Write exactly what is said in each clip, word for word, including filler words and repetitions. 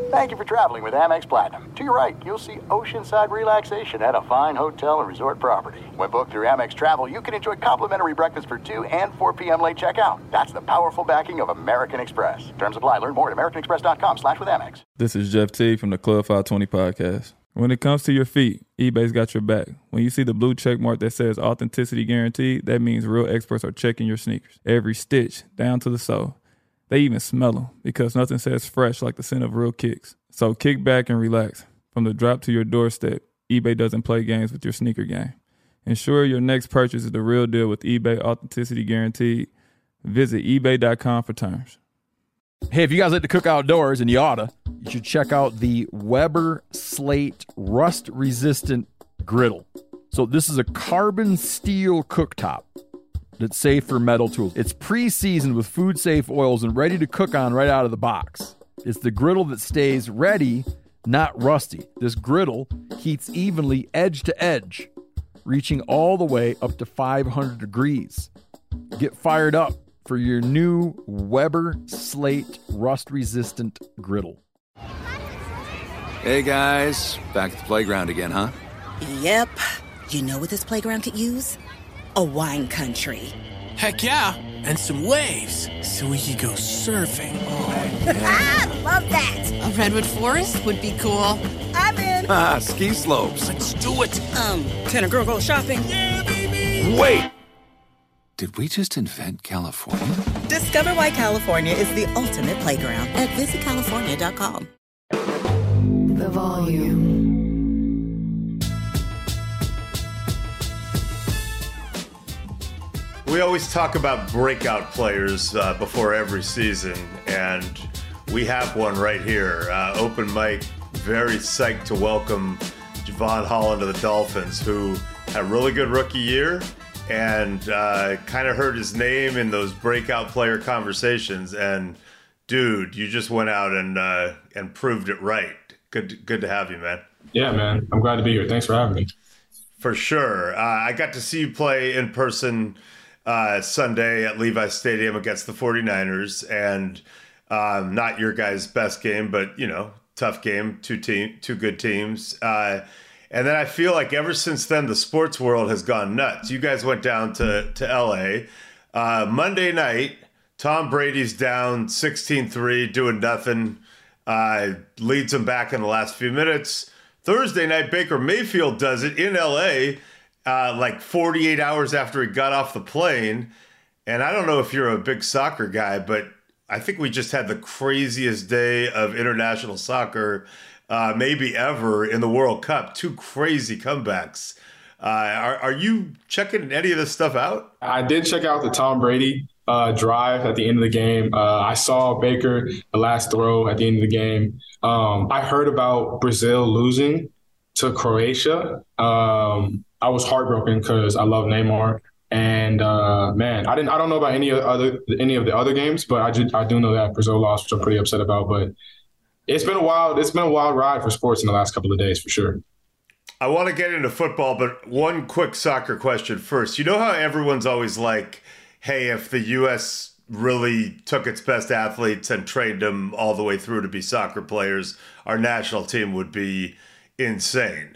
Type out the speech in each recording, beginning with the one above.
Thank you for traveling with Amex Platinum. To your right, you'll see oceanside relaxation at a fine hotel and resort property. When booked through Amex Travel, you can enjoy complimentary breakfast for two and four p.m. late checkout. That's the powerful backing of American Express. Terms apply. Learn more at americanexpress.com slash with Amex. This is Jeff T. from the Club five twenty podcast. When it comes to your feet, eBay's got your back. When you see the blue check mark that says authenticity guaranteed, that means real experts are checking your sneakers. Every stitch, down to the sole. They even smell them because nothing says fresh like the scent of real kicks. So kick back and relax. From the drop to your doorstep, eBay doesn't play games with your sneaker game. Ensure your next purchase is the real deal with eBay Authenticity Guaranteed. Visit ebay dot com for terms. Hey, if you guys like to cook outdoors, and you oughta, you should check out the Weber Slate rust-resistant griddle. So this is a carbon steel cooktop that's safe for metal tools. It's pre-seasoned with food-safe oils and ready to cook on right out of the box. It's the griddle that stays ready, not rusty. This griddle heats evenly edge to edge, reaching all the way up to five hundred degrees. Get fired up for your new Weber Slate rust-resistant griddle. Hey guys, back at the playground again, huh? Yep. You know what this playground could use? A wine country. Heck yeah, and some waves so we could go surfing. Oh, yeah. Ah, love that. A redwood forest would be cool. I'm in. Ah, ski slopes. Let's do it. Um, can a girl go shopping? Yeah, baby. Wait. Did we just invent California? Discover why California is the ultimate playground at visit california dot com. The volume. We always talk about breakout players uh, before every season, and we have one right here. Uh, open mic, very psyched to welcome Jevon Holland to the Dolphins, who had a really good rookie year and uh, kind of heard his name in those breakout player conversations. And dude, you just went out and uh, and proved it right. Good, good to have you, man. Yeah, man. I'm glad to be here. Thanks for having me. For sure. Uh, I got to see you play in person uh, Sunday at Levi Stadium against the 49ers, and um, not your guys' best game, but you know, tough game. Two team, two good teams. Uh, And then I feel like ever since then, the sports world has gone nuts. You guys went down to, to L A. Uh, Monday night, Tom Brady's down sixteen three, doing nothing. Uh, leads them back in the last few minutes. Thursday night, Baker Mayfield does it in L A, uh, like forty-eight hours after he got off the plane. And I don't know if you're a big soccer guy, but I think we just had the craziest day of international soccer Uh, maybe ever in the World Cup. Two crazy comebacks. Uh, are, are you checking any of this stuff out? I did check out the Tom Brady uh, drive at the end of the game. Uh, I saw Baker, the last throw at the end of the game. Um, I heard about Brazil losing to Croatia. Um, I was heartbroken because I love Neymar. And uh, man, I didn't. I don't know about any other any of the other games, but I, just, I do know that Brazil lost, which I'm pretty upset about. But It's been a wild, it's been a wild ride for sports in the last couple of days, for sure. I want to get into football, but one quick soccer question first. You know how everyone's always like, hey, if the U S really took its best athletes and trained them all the way through to be soccer players, our national team would be insane.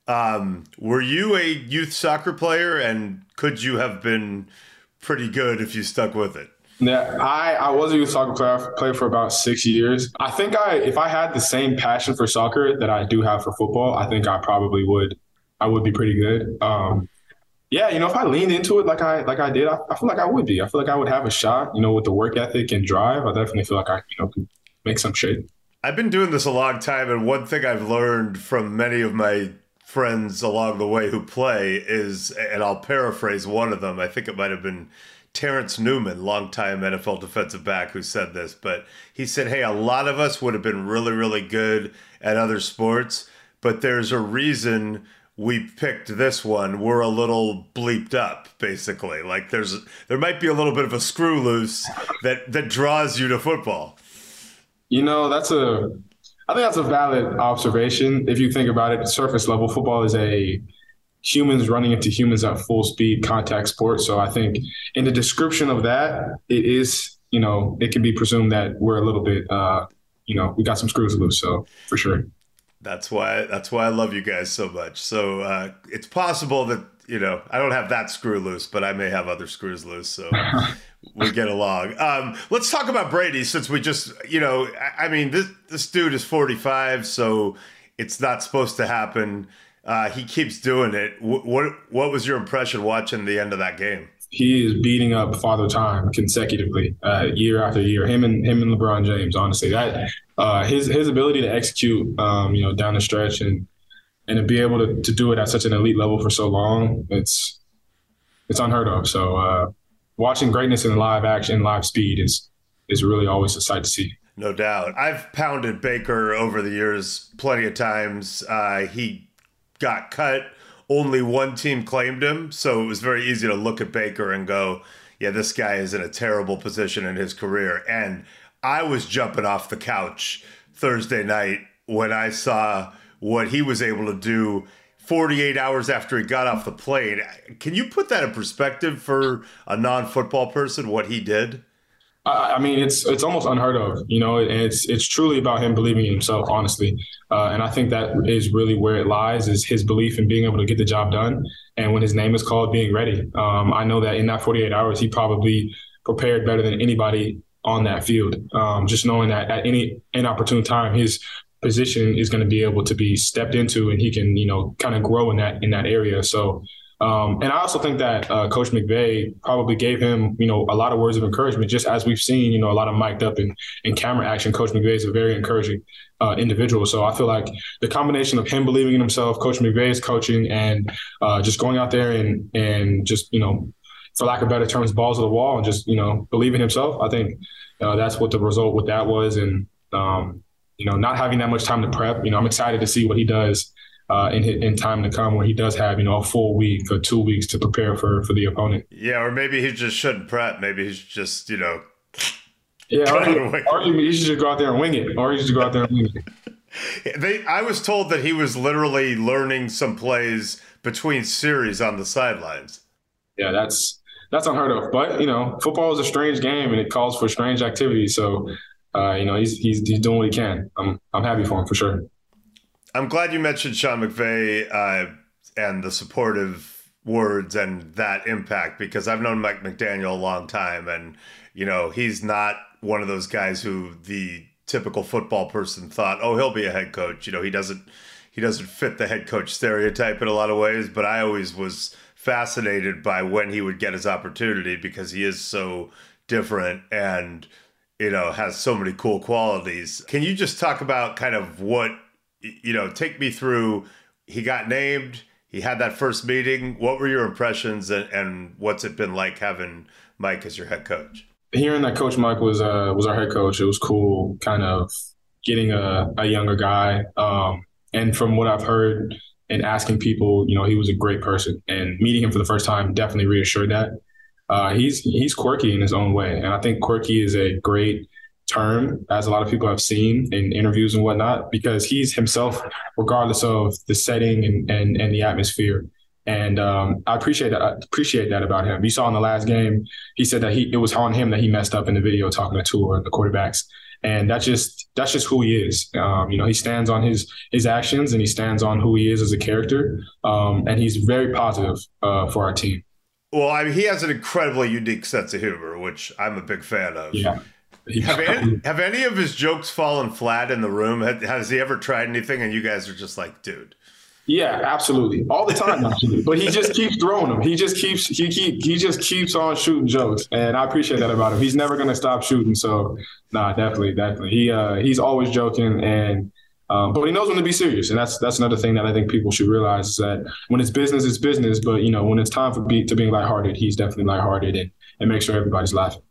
Um, were you a youth soccer player, and could you have been pretty good if you stuck with it? Yeah, I, I was a youth soccer player, played for about six years. I think I, if I had the same passion for soccer that I do have for football, I think I probably would, I would be pretty good. Um, yeah, you know, if I leaned into it like I, like I did, I, I feel like I would be. I feel like I would have a shot, you know, with the work ethic and drive. I definitely feel like I, you know, could make some shape. I've been doing this a long time, and one thing I've learned from many of my friends along the way who play is, and I'll paraphrase one of them, I think it might have been Terrence Newman, longtime N F L defensive back, who said this, but he said, hey, a lot of us would have been really, really good at other sports, but there's a reason we picked this one. We're a little bleeped up, basically. Like there's, there might be a little bit of a screw loose that, that draws you to football. You know, that's a, I think that's a valid observation. If you think about it, surface level football is a humans running into humans at full speed contact sport. So I think in the description of that, it is, you know, it can be presumed that we're a little bit, uh, you know, we got some screws loose. So for sure. That's why that's why I love you guys so much. So uh, it's possible that, you know, I don't have that screw loose, but I may have other screws loose. So we get along. Um, let's talk about Brady, since we just, you know, I, I mean, this this dude is forty-five, so it's not supposed to happen. Uh, he keeps doing it. What, what what was your impression watching the end of that game? He is beating up Father Time consecutively, uh, year after year. Him and him and LeBron James. Honestly, that uh, his his ability to execute, um, you know, down the stretch and and to be able to, to do it at such an elite level for so long, it's it's unheard of. So uh, watching greatness in live action, live speed is is really always a sight to see. No doubt. I've pounded Baker over the years plenty of times. Uh, he got cut. Only one team claimed him, so it was very easy to look at Baker and go, yeah, this guy is in a terrible position in his career. And I was jumping off the couch Thursday night when I saw what he was able to do forty-eight hours after he got off the plane. Can you put that in perspective for a non-football person, what he did? I mean, it's it's almost unheard of, you know, and it's it's truly about him believing in himself, honestly. Uh, and I think that is really where it lies, is his belief in being able to get the job done. And when his name is called, being ready. Um, I know that in that forty-eight hours, he probably prepared better than anybody on that field. Um, just knowing that at any inopportune time, his position is going to be able to be stepped into, and he can, you know, kind of grow in that in that area. So. Um, and I also think that uh, Coach McVay probably gave him, you know, a lot of words of encouragement, just as we've seen, you know, a lot of mic'd up in, in camera action. Coach McVay is a very encouraging uh, individual. So I feel like the combination of him believing in himself, Coach McVay's coaching, and uh, just going out there and and just, you know, for lack of better terms, balls to the wall and just, you know, believe in himself. I think uh, that's what the result with that was. And, um, you know, not having that much time to prep, you know, I'm excited to see what he does Uh, in in time to come, where he does have, you know, a full week or two weeks to prepare for for the opponent. Yeah, or maybe he just shouldn't prep. Maybe he's just, you know. Yeah, or, he, or he should just go out there and wing it. Or he should go out there and wing it. They, I was told that he was literally learning some plays between series on the sidelines. Yeah, that's that's unheard of. But, you know, football is a strange game, and it calls for strange activities. So, uh, you know, he's he's he's doing what he can. I'm I'm happy for him for sure. I'm glad you mentioned Sean McVay uh, and the supportive words and that impact, because I've known Mike McDaniel a long time, and, you know, he's not one of those guys who the typical football person thought, oh, he'll be a head coach. You know, he doesn't he doesn't fit the head coach stereotype in a lot of ways, but I always was fascinated by when he would get his opportunity, because he is so different and, you know, has so many cool qualities. Can you just talk about kind of what, you know, take me through, he got named, he had that first meeting. What were your impressions, and, and what's it been like having Mike as your head coach? Hearing that Coach Mike was uh, was our head coach, it was cool kind of getting a, a younger guy. Um, and from what I've heard and asking people, you know, he was a great person. And meeting him for the first time definitely reassured that. Uh, he's he's quirky in his own way. And I think quirky is a great term, as a lot of people have seen in interviews and whatnot, because he's himself, regardless of the setting and and, and the atmosphere. And um, I appreciate that. I appreciate that about him. You saw in the last game, he said that he it was on him that he messed up in the video talking to Tua, the quarterbacks, and that's just that's just who he is. Um, you know, he stands on his his actions, and he stands on who he is as a character, um, and he's very positive uh, for our team. Well, I mean, he has an incredibly unique sense of humor, which I'm a big fan of. Yeah. Have any, have any of his jokes fallen flat in the room? Has he ever tried anything and you guys are just like, dude? Yeah, absolutely. All the time, actually. But he just keeps throwing them. He just keeps he keep he just keeps on shooting jokes. And I appreciate that about him. He's never gonna stop shooting. So nah, definitely, definitely. He uh he's always joking, and um, but he knows when to be serious. And that's that's another thing that I think people should realize, is that when it's business, it's business. But you know, when it's time for be to being lighthearted, he's definitely lighthearted and, and make sure everybody's laughing.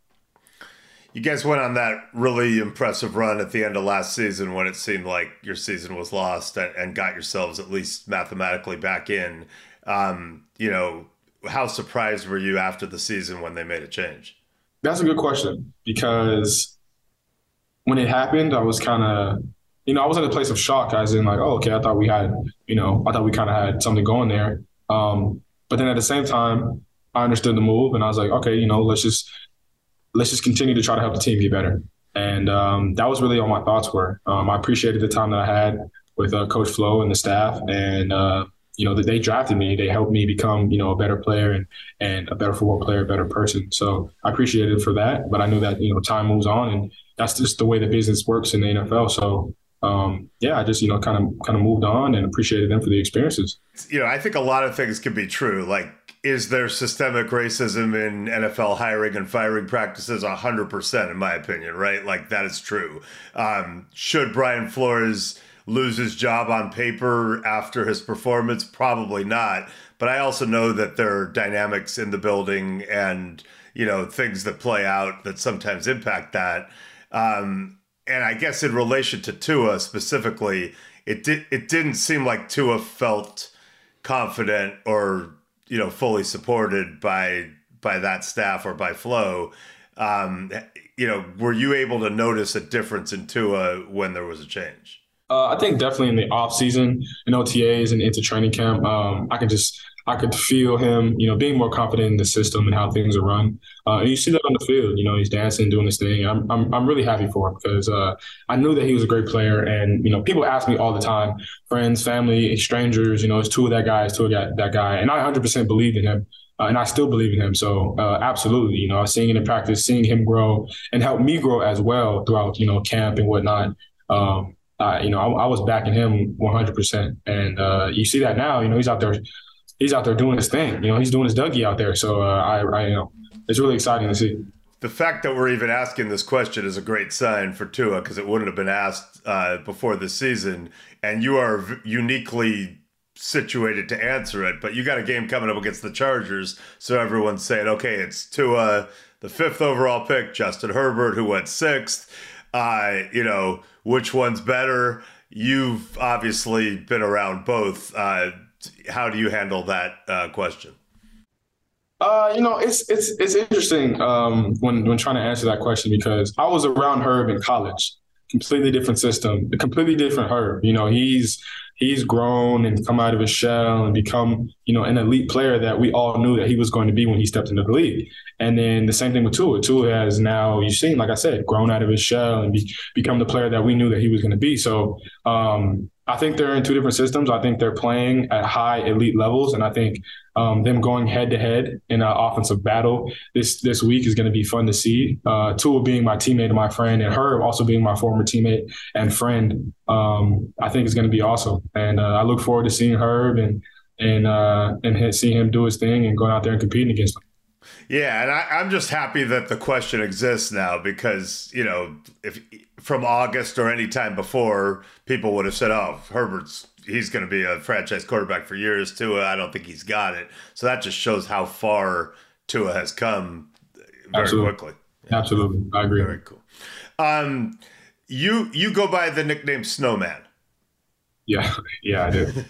You guys went on that really impressive run at the end of last season when it seemed like your season was lost, and, and got yourselves at least mathematically back in. Um, you know, how surprised were you after the season when they made a change? That's a good question, because when it happened, I was kind of, you know, I was in a place of shock, as in like, oh, okay, I thought we had, you know, I thought we kind of had something going there. Um, but then at the same time, I understood the move, and I was like, okay, you know, let's just, let's just continue to try to help the team get better. And um, that was really all my thoughts were. Um, I appreciated the time that I had with uh, Coach Flo and the staff, and uh, you know, that they drafted me. They helped me become, you know, a better player and, and a better football player, a better person. So I appreciated it for that. But I knew that, you know, time moves on, and that's just the way the business works in the N F L. So, um, yeah, I just, you know, kind of kind of moved on and appreciated them for the experiences. You know, I think a lot of things can be true. Like, is there systemic racism in N F L hiring and firing practices? one hundred percent, in my opinion, right? Like, that is true. Um, should Brian Flores lose his job on paper after his performance? Probably not. But I also know that there are dynamics in the building and, you know, things that play out that sometimes impact that. Um, and I guess in relation to Tua specifically, it did it didn't seem like Tua felt confident or, you know, fully supported by by that staff or by Flo. Um, you know, were you able to notice a difference in Tua when there was a change? Uh, I think definitely in the off season, in O T As and into training camp, um, I could just I could feel him, you know, being more confident in the system and how things are run. Uh, and you see that on the field. You know, he's dancing, doing his thing. I'm I'm I'm really happy for him because uh, I knew that he was a great player. And you know, people ask me all the time, friends, family, strangers, you know, it's Tua that guy, it's Tua that that guy, and I one hundred percent believed in him. Uh, and I still believe in him. So uh, absolutely, you know, seeing him in practice, seeing him grow and help me grow as well throughout, you know, camp and whatnot. Um, Uh, you know, I, I was backing him one hundred percent. And uh, you see that now, you know, he's out there, he's out there doing his thing. You know, he's doing his Dougie out there. So uh, I, I, you know, it's really exciting to see. The fact that we're even asking this question is a great sign for Tua, because it wouldn't have been asked uh, before this season. And you are v- uniquely situated to answer it. But you got a game coming up against the Chargers. So everyone's saying, okay, it's Tua, the fifth overall pick, Justin Herbert, who went sixth. Uh, you know, which one's better? You've obviously been around both. Uh, how do you handle that uh, question? Uh, you know, it's it's it's interesting um, when when trying to answer that question, because I was around Herb in college. Completely different system, a completely different Herb. You know, he's he's grown and come out of his shell and become, you know, an elite player that we all knew that he was going to be when he stepped into the league. And then the same thing with Tua. Tua has now, you've seen, like I said, grown out of his shell and be, become the player that we knew that he was going to be. So um, I think they're in two different systems. I think they're playing at high elite levels. And I think um, them going head to head in an offensive battle this this week is going to be fun to see. Uh, Tua being my teammate and my friend, and Herb also being my former teammate and friend, um, I think is going to be awesome. And uh, I look forward to seeing Herb and and uh, and seeing him do his thing and going out there and competing against him. Yeah, and I, I'm just happy that the question exists now, because, you know, if from August or any time before, people would have said, oh, Herbert's, he's going to be a franchise quarterback for years. Tua, I don't think he's got it. So that just shows how far Tua has come very Absolutely. quickly. Yeah. Absolutely. I agree. Very cool. Um, you, you go by the nickname Snowman. Yeah, yeah, I do.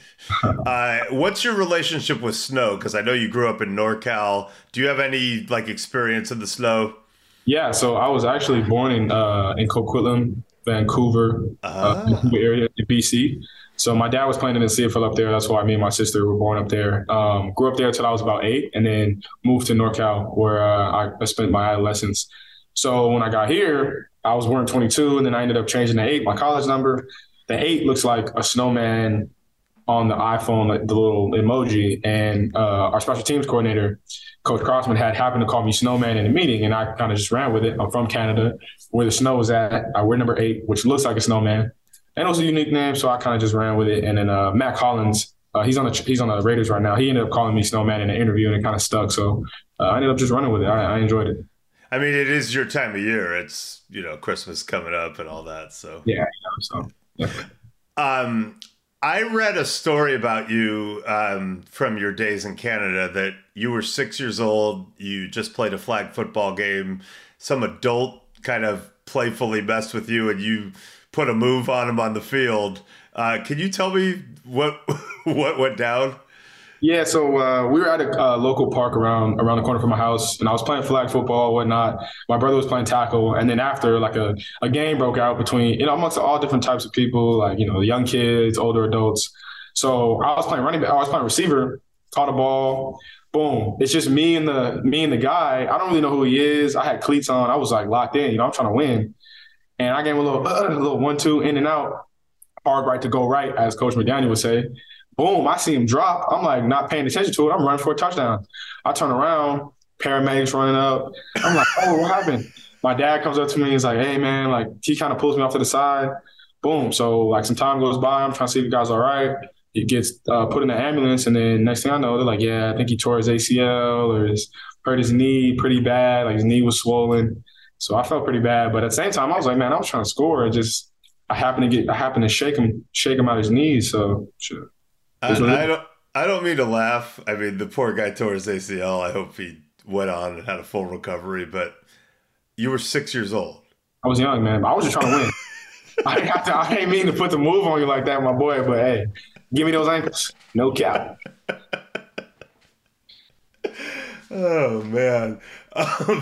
uh, what's your relationship with snow? Because I know you grew up in NorCal. Do you have any like experience in the snow? Yeah, so I was actually born in uh, in Coquitlam, Vancouver, Ah. uh, Vancouver area in B C. So my dad was playing in the C F L up there. That's why me and my sister were born up there. Um, grew up there until I was about eight, and then moved to NorCal, where uh, I spent my adolescence. So when I got here, I was born twenty-two, and then I ended up changing the eight, my college number. The eight looks like a snowman on the iPhone, like the little emoji. And uh, our special teams coordinator, Coach Crossman, had happened to call me Snowman in a meeting, and I kind of just ran with it. I'm from Canada, where the snow was at. I wear number eight, which looks like a snowman. And it was a unique name, so I kind of just ran with it. And then uh, Matt Collins, uh, he's on the he's on the Raiders right now. He ended up calling me Snowman in an interview, and it kind of stuck. So uh, I ended up just running with it. I, I enjoyed it. I mean, it is your time of year. It's, you know, Christmas coming up and all that. So yeah, so. Definitely. Um, I read a story about you um, from your days in Canada, that you were six years old. You just played a flag football game. Some adult kind of playfully messed with you, and you put a move on him on the field. Uh, can you tell me what what went down? Yeah, so uh, we were at a uh, local park around around the corner from my house, and I was playing flag football, whatnot. My brother was playing tackle, and then after, like a, a game broke out between, you know, amongst all different types of people, like, you know, young kids, older adults. So I was playing running back, I was playing receiver, caught a ball, boom. It's just me and the me and the guy. I don't really know who he is. I had cleats on. I was like locked in, you know, I'm trying to win. And I gave him a little, uh, a little one, two, in and out, hard right to go right, as Coach McDaniel would say. Boom, I see him drop. I'm like not paying attention to it. I'm running for a touchdown. I turn around, paramedics running up. I'm like, oh, what happened? My dad comes up to me. He's like, hey, man, like he kind of pulls me off to the side. Boom. So like some time goes by. I'm trying to see if the guy's all right. He gets uh, put in the ambulance. And then next thing I know, they're like, yeah, I think he tore his A C L or his, hurt his knee pretty bad. Like his knee was swollen. So I felt pretty bad. But at the same time, I was like, man, I was trying to score. It just I happened to get I happened to shake him, shake him out his knees. So sure. I, I don't I don't mean to laugh. I mean, the poor guy tore his A C L. I hope he went on and had a full recovery, but you were six years old. I was young, man, but I was just trying to win. I didn't have to, I didn't mean to put the move on you like that, my boy, but hey, give me those ankles. No cap. Oh, man. Um,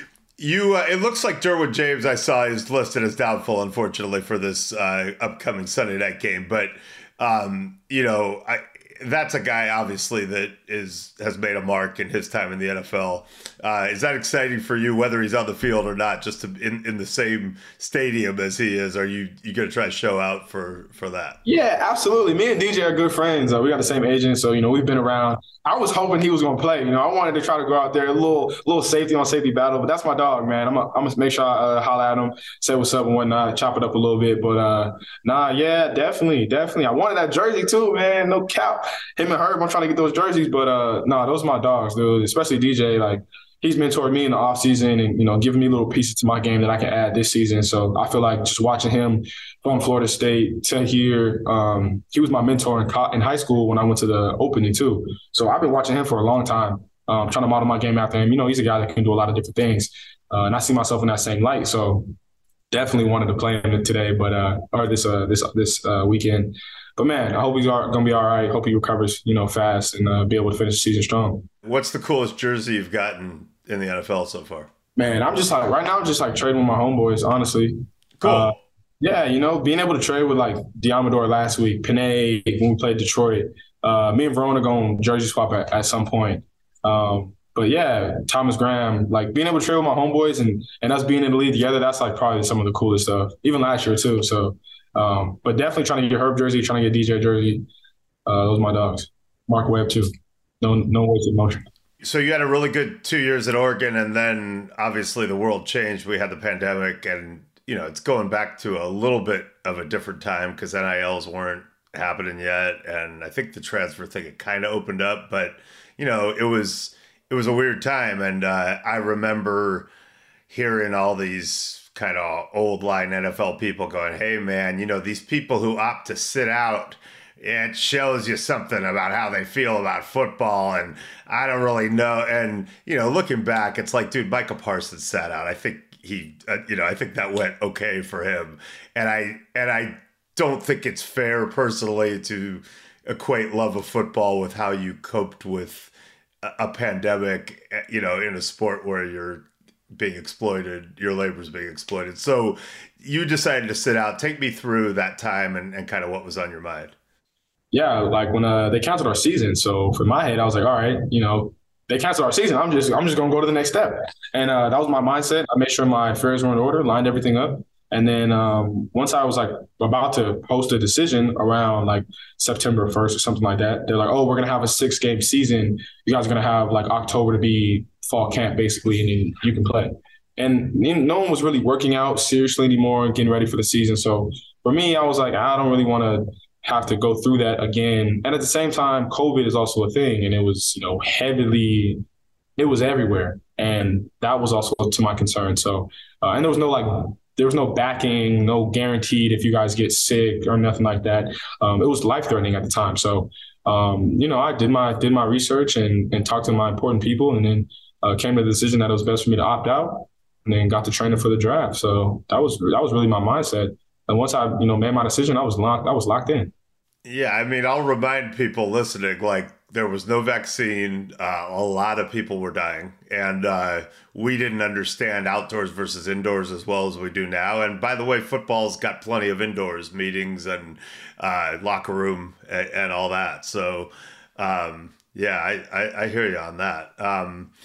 you. Uh, it looks like Derwin James, I saw, is listed as doubtful, unfortunately, for this uh, upcoming Sunday night game, but Um, you know, I, that's a guy obviously that is has made a mark in his time in the N F L. Uh, is that exciting for you, whether he's on the field or not, just to, in in the same stadium as he is? Are you you going to try to show out for for that? Yeah, absolutely. Me and D J are good friends. Uh, we got the same agent, so you know we've been around. I was hoping he was going to play. You know, I wanted to try to go out there a little little safety on safety battle, but that's my dog, man. I'm I'm gonna make sure I uh, holler at him, say what's up and whatnot, chop it up a little bit. But uh, nah, yeah, definitely, definitely. I wanted that jersey too, man. No cap. Him and Herb, I'm trying to get those jerseys, but uh, nah, those are my dogs, dude. Especially D J, like. He's mentored me in the offseason and, you know, giving me little pieces to my game that I can add this season. So I feel like just watching him from Florida State to here, um, he was my mentor in, co- in high school when I went to the opening too. So I've been watching him for a long time, um, trying to model my game after him. You know, he's a guy that can do a lot of different things. Uh, and I see myself in that same light. So definitely wanted to play him today, but uh, or this uh, this this uh, weekend. But, man, I hope he's going to be all right. Hope he recovers, you know, fast and uh, be able to finish the season strong. What's the coolest jersey you've gotten in the N F L so far? Man, I'm just like, right now, I'm just like trading with my homeboys, honestly. Cool. Uh, yeah, you know, being able to trade with like Diamador last week, Panay when we played Detroit. Uh, me and Verona going jersey swap at, at some point. Um, but yeah, Thomas Graham, like being able to trade with my homeboys and, and us being in the league together, that's like probably some of the coolest stuff, even last year too. So, um, but definitely trying to get Herb jersey, trying to get D J jersey. Uh, those are my dogs. Mark Webb too. No, no wasted motion. So you had a really good two years at Oregon, and then obviously the world changed. We had the pandemic, and you know it's going back to a little bit of a different time because N I Ls weren't happening yet, and I think the transfer thing it kind of opened up, but you know it was it was a weird time, and uh, I remember hearing all these kind of old line N F L people going, "Hey man, you know these people who opt to sit out." It shows you something about how they feel about football, and I don't really know. And, you know, looking back, it's like, dude, Micah Parsons sat out. I think he, uh, you know, I think that went okay for him. And I, and I don't think it's fair personally to equate love of football with how you coped with a, a pandemic, you know, in a sport where you're being exploited, your labor's being exploited. So you decided to sit out. Take me through that time and, and kind of what was on your mind. Yeah, like when uh, they canceled our season. So for my head, I was like, all right, you know, they canceled our season. I'm just I'm just gonna go to the next step. And uh, that was my mindset. I made sure my affairs were in order, lined everything up. And then um, once I was like about to post a decision around like September first or something like that, they're like, oh, we're gonna have a six game season. You guys are gonna have like October to be fall camp basically, and then you can play. And no one was really working out seriously anymore and getting ready for the season. So for me, I was like, I don't really want to have to go through that again. And at the same time, COVID is also a thing. And it was, you know, heavily, it was everywhere. And that was also to my concern. So, uh, and there was no like, there was no backing, no guaranteed if you guys get sick or nothing like that. Um, it was life-threatening at the time. So, um, you know, I did my, did my research and, and talked to my important people, and then uh, came to the decision that it was best for me to opt out, and then got to training for the draft. So that was, that was really my mindset. And once I, you know, made my decision, I was locked. I was locked in. Yeah, I mean, I'll remind people listening, like there was no vaccine. Uh, a lot of people were dying, and uh, we didn't understand outdoors versus indoors as well as we do now. And by the way, football's got plenty of indoors meetings and uh, locker room and, and all that. So, um, yeah, I, I, I hear you on that. Um,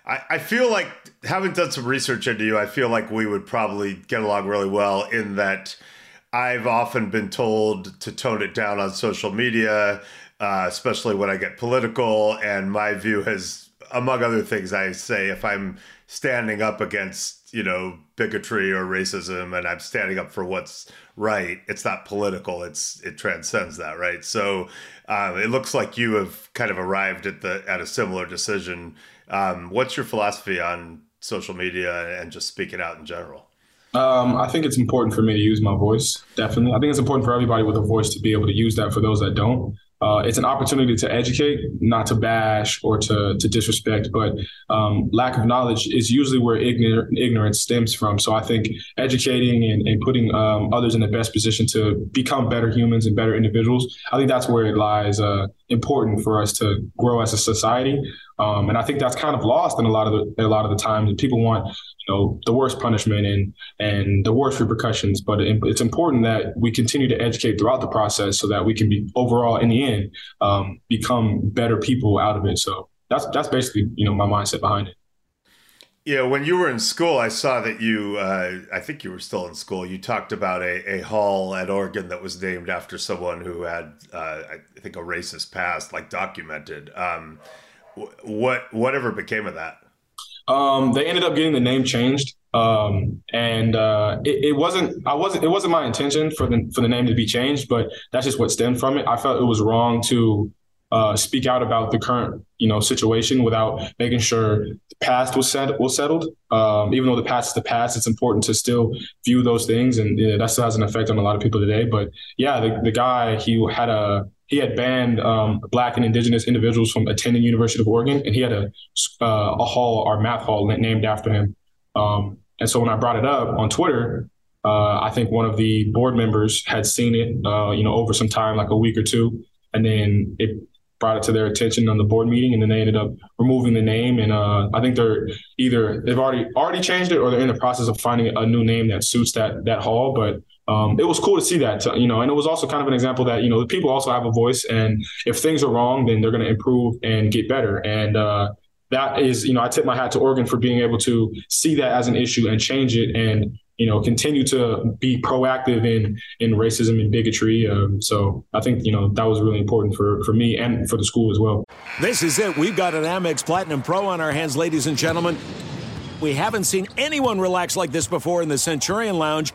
I, I feel like, having done some research into you, I feel like we would probably get along really well in that I've often been told to tone it down on social media, uh, especially when I get political. And my view has, among other things, I say if I'm standing up against, you know, bigotry or racism and I'm standing up for what's right, it's not political. It's it transcends that, right? So um, it looks like you have kind of arrived at the at a similar decision. Um, what's your philosophy on social media and just speaking out in general? Um, I think it's important for me to use my voice. Definitely. I think it's important for everybody with a voice to be able to use that for those that don't. Uh, it's an opportunity to educate, not to bash or to, to disrespect, but um, lack of knowledge is usually where ignor- ignorance stems from. So I think educating and, and putting um, others in the best position to become better humans and better individuals, I think that's where it lies uh, important for us to grow as a society. Um, and I think that's kind of lost in a lot of the, a lot of the times. People want, you know, the worst punishment and and the worst repercussions. But it, it's important that we continue to educate throughout the process so that we can be overall, in the end, um, become better people out of it. So that's that's basically, you know, my mindset behind it. Yeah, when you were in school, I saw that you, uh, I think you were still in school, you talked about a, a hall at Oregon that was named after someone who had, uh, I think, a racist past, like documented. Um, what whatever became of that? Um, they ended up getting the name changed. Um, and uh, it, it wasn't, I wasn't, it wasn't my intention for the for the name to be changed, but that's just what stemmed from it. I felt it was wrong to uh, speak out about the current, you know, situation without making sure the past was set was settled. Um, even though the past is the past, it's important to still view those things, and you know, that still has an effect on a lot of people today. But yeah, the the guy, he had a he had banned um, Black and Indigenous individuals from attending University of Oregon, and he had a uh, a hall, our math hall, named after him. Um, and so when I brought it up on Twitter, uh, I think one of the board members had seen it, uh, you know, over some time, like a week or two, and then it brought it to their attention on the board meeting, and then they ended up removing the name. And uh, I think they're either they've already already changed it, or they're in the process of finding a new name that suits that that hall. But um, it was cool to see that, you know, and it was also kind of an example that, you know, the people also have a voice, and if things are wrong, then they're going to improve and get better. And uh, that is, you know, I tip my hat to Oregon for being able to see that as an issue and change it, and you know, continue to be proactive in in racism and bigotry. Um, so I think, you know, that was really important for, for me and for the school as well. This is it. We've got an Amex Platinum Pro on our hands, ladies and gentlemen. We haven't seen anyone relax like this before in the Centurion Lounge.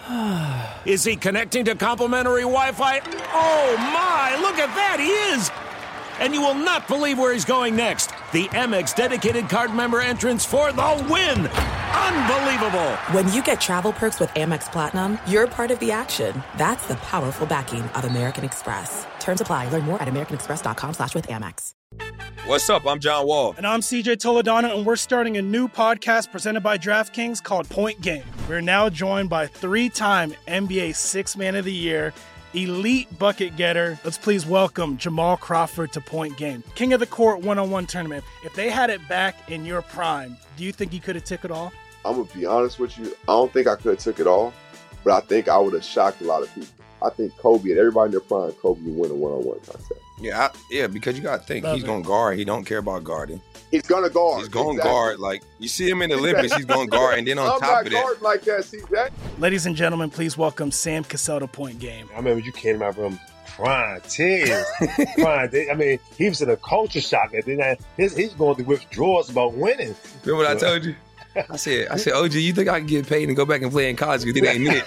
Is he connecting to complimentary Wi-Fi? Oh, my. Look at that. He is. And you will not believe where he's going next. The Amex dedicated card member entrance for the win. Unbelievable. When you get travel perks with Amex Platinum, you're part of the action. That's the powerful backing of American Express. Terms apply. Learn more at americanexpress.com slash with Amex. What's up? I'm John Wall. And I'm C J Toledano, and we're starting a new podcast presented by DraftKings called Point Game. We're now joined by three-time N B A Sixth Man of the Year, elite bucket getter. Let's please welcome Jamal Crawford to Point Game. King of the Court one-on-one tournament. If they had it back in your prime, do you think you could have took it all? I'm going to be honest with you. I don't think I could have took it all, but I think I would have shocked a lot of people. I think Kobe and everybody in their prime, Kobe would win a one-on-one contest. Yeah, I, yeah, because you got to think, Love he's going to guard. He don't care about guarding. He's going to guard. He's going to exactly. guard. Like, you see him in the Olympics, he's going to guard. And then on I'm top of that. I'm not guarding like that, C J. Ladies and gentlemen, please welcome Sam Cassell to Point Game. I remember you came in my room crying, tears, crying. I mean, he was in a culture shock. And then his, he's going through withdrawals about winning. Remember what I told you? I said, I said, O G, you think I can get paid and go back and play in college because it ain't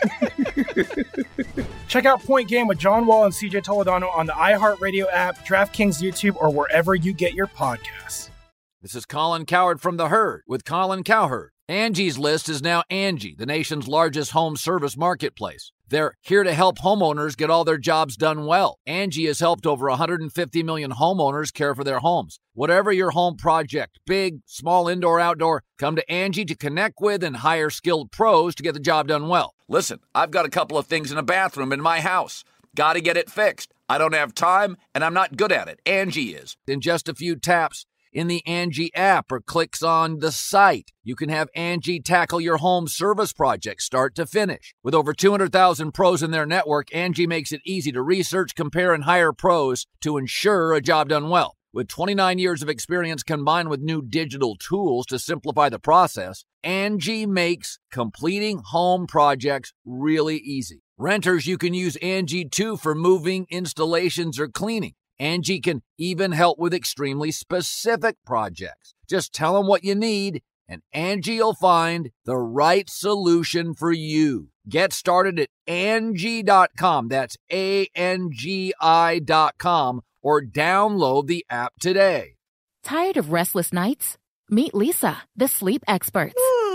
it? Check out Point Game with John Wall and C J Toledano on the iHeartRadio app, DraftKings YouTube, or wherever you get your podcasts. This is Colin Cowherd from The Herd with Colin Cowherd. Angie's List is now Angie, the nation's largest home service marketplace. They're here to help homeowners get all their jobs done well. Angie has helped over one hundred fifty million homeowners care for their homes. Whatever your home project, big, small, indoor, outdoor, come to Angie to connect with and hire skilled pros to get the job done well. Listen, I've got a couple of things in a bathroom in my house. Got to get it fixed. I don't have time, and I'm not good at it. Angie is. In just a few taps in the Angie app or clicks on the site, you can have Angie tackle your home service project start to finish. With over two hundred thousand pros in their network, Angie makes it easy to research, compare, and hire pros to ensure a job done well. With twenty-nine years of experience combined with new digital tools to simplify the process, Angie makes completing home projects really easy. Renters, you can use Angie too for moving, installations, or cleaning. Angie can even help with extremely specific projects. Just tell them what you need, and Angie will find the right solution for you. Get started at Angie dot com. That's A N G I dot com, or download the app today. Tired of restless nights? Meet Lisa, the sleep experts.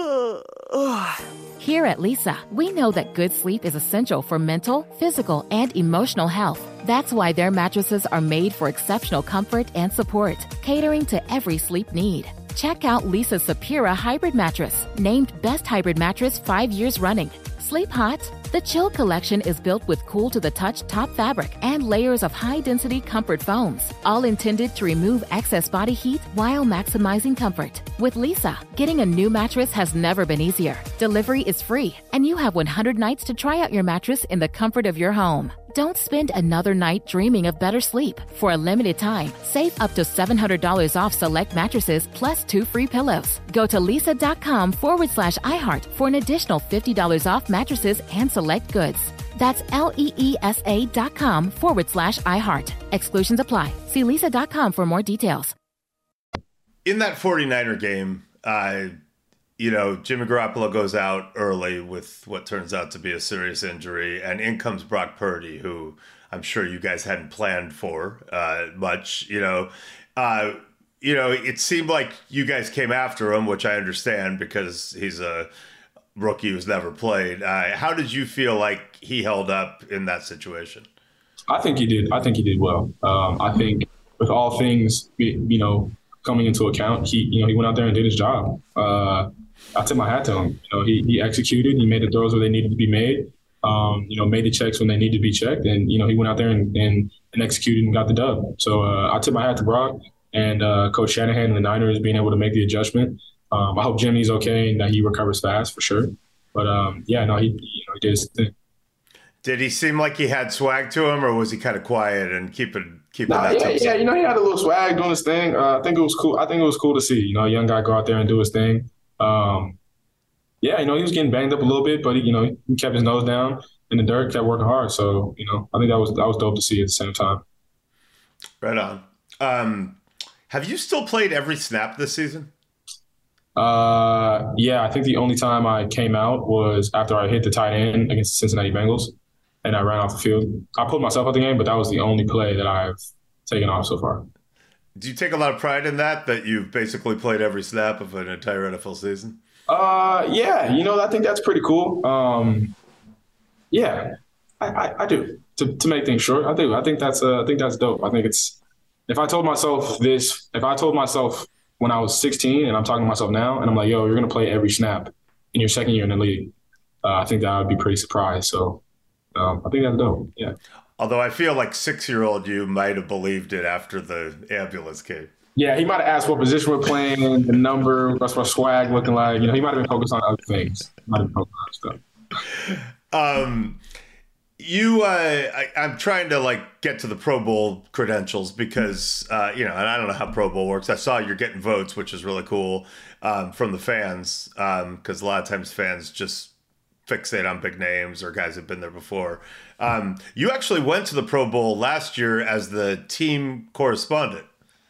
Here at Lisa, we know that good sleep is essential for mental, physical, and emotional health. That's why their mattresses are made for exceptional comfort and support, catering to every sleep need. Check out Lisa's Sapira Hybrid Mattress, named Best Hybrid Mattress five years running. Sleep hot? The Chill Collection is built with cool-to-the-touch top fabric and layers of high-density comfort foams, all intended to remove excess body heat while maximizing comfort. With Lisa, getting a new mattress has never been easier. Delivery is free, and you have one hundred nights to try out your mattress in the comfort of your home. Don't spend another night dreaming of better sleep. For a limited time, save up to seven hundred dollars off select mattresses plus two free pillows. Go to lisa.com forward slash iHeart for an additional fifty dollars off mattresses and select goods. That's L-E-E-S-A dot com forward slash iHeart. Exclusions apply. See lisa dot com for more details. In that 49er game, uh, you know, Jimmy Garoppolo goes out early with what turns out to be a serious injury, and in comes Brock Purdy, who I'm sure you guys hadn't planned for uh, much. You know, uh, you know, it seemed like you guys came after him, which I understand because he's a rookie who's never played. Uh, how did you feel like he held up in that situation? I think he did. I think he did well. Um, I think with all things, you know, coming into account, he, you know, he went out there and did his job. Uh, I tip my hat to him. You know, he, he executed. He made the throws where they needed to be made. Um, you know, made the checks when they needed to be checked, and you know, he went out there and and, and executed and got the dub. So uh, I tip my hat to Brock and uh, Coach Shanahan and the Niners being able to make the adjustment. Um, I hope Jimmy's okay and that he recovers fast for sure. But um, yeah, no, he you know he did his thing. Did he seem like he had swag to him, or was he kind of quiet and keeping keeping nah, that? Yeah, yeah, you know, he had a little swag doing his thing. Uh, I think it was cool. I think it was cool to see. You know, a young guy go out there and do his thing. Um, yeah, you know, he was getting banged up a little bit, but he, you know, he kept his nose down in the dirt, kept working hard. So, you know, I think that was that was dope to see at the same time. Right on. Um, have you still played every snap this season? Uh, yeah, I think the only time I came out was after I hit the tight end against the Cincinnati Bengals, and I ran off the field. I pulled myself out the game, but that was the only play that I've taken off so far. Do you take a lot of pride in that, that you've basically played every snap of an entire N F L season? Uh, yeah, you know, I think that's pretty cool. Um, yeah, I, I, I do. To to make things short, I do. I think that's uh, I think that's dope. I think it's if I told myself this, if I told myself when I was sixteen, and I'm talking to myself now, and I'm like, yo, you're gonna play every snap in your second year in the league, uh, I think that I would be pretty surprised. So um, I think that's dope. Yeah. Although I feel like six-year-old you might have believed it after the ambulance came. Yeah, he might have asked what position we're playing, the number, what's my swag looking like. You know, he might have been focused on other things. He might have been focused on other stuff. Um, you, uh, I, I'm trying to like get to the Pro Bowl credentials because, uh, you know, and I don't know how Pro Bowl works. I saw you're getting votes, which is really cool, um, from the fans, because um, a lot of times fans just fixate on big names or guys who've been there before. Um, you actually went to the Pro Bowl last year as the team correspondent.